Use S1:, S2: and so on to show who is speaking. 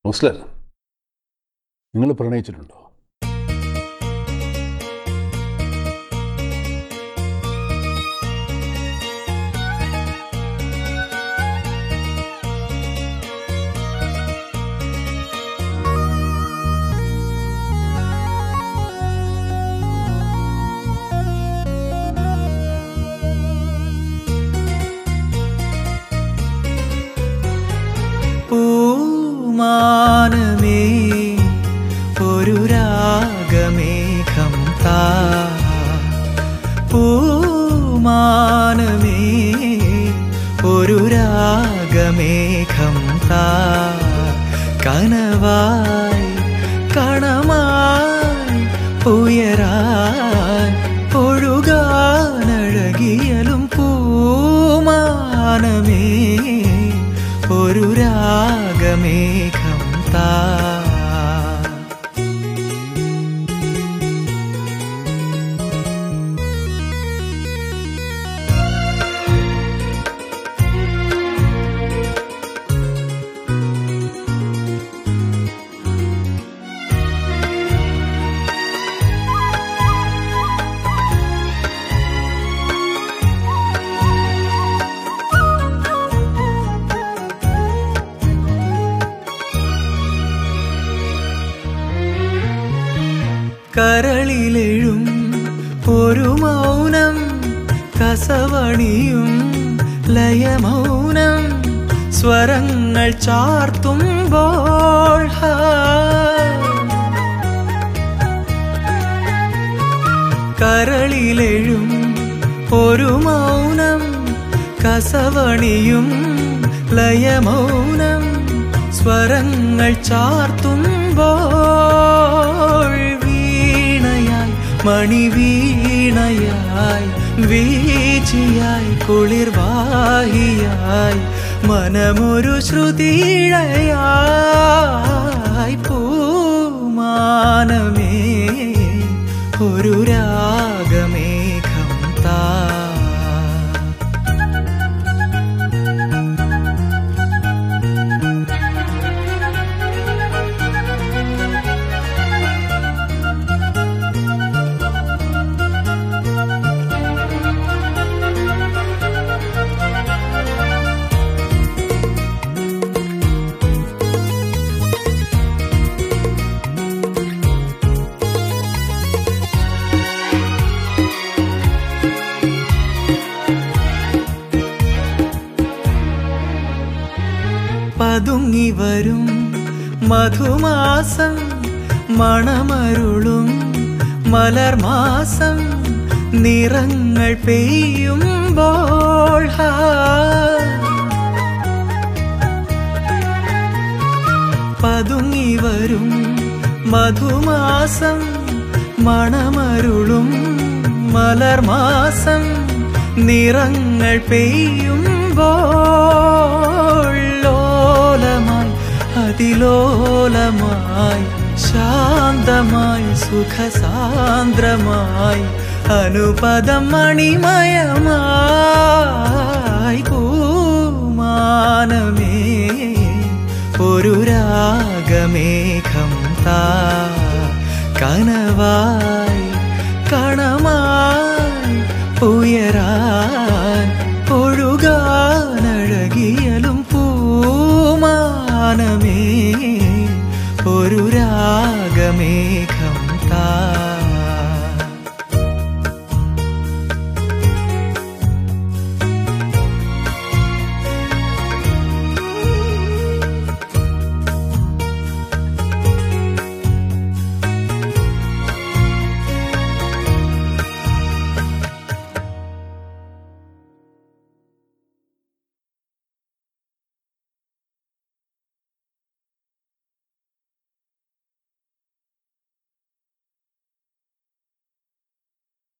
S1: മുസ്ലിം, നിങ്ങൾ പ്രണയിച്ചിട്ടുണ്ടോ?
S2: പൂമാനമേ ഒരു രാഗമേഘം താ, പൂമാനമേ ഒരു രാഗമേഘം താ, കനവായി കണമായി ഉയരാൻ ഒഴുകാനഴകിയലും പൂമാനമേ ഒരു രാഗമേഘം താ. കരളിലെഴും ഒരു മൗനം, കസവണിയും ലയമൗനം, സ്വരങ്ങൾ ചാർത്തുമ്പോൾ കരളിലെഴും ഒരു മൗനം, കസവണിയും ലയമൗനം, സ്വരങ്ങൾ ചാർത്തുമ്പോൾ മണിവീണയായി വീച്ചിയായി കുളിർവാഹിയായി മനമൊരു ശ്രുതിഴയായി പൂമാനമേ ഒരു രാഗമേഘം താ. പതുങ്ങിവരും മധുമാസം, മണമരുളും മലർമാസം, നിറങ്ങൾ പെയ്യുമ്പോൾ പതുങ്ങിവരും മധുമാസം, മണമരുളും മലർമാസം, നിറങ്ങൾ പെയ്യുമ്പോൾ ലോലമായി അതിലോലമായി ശാന്തമായി സുഖസാന്ദ്രമായി അനുപദം മണിമയമായി പൂമാനമേ ഒരു രാഗമേഘം താ, കനവായി കണമായി ഉയരാൻ ഒഴുകാനഴകിയലും പൂമാനമേ ഒരു രാഗമേഘം താ.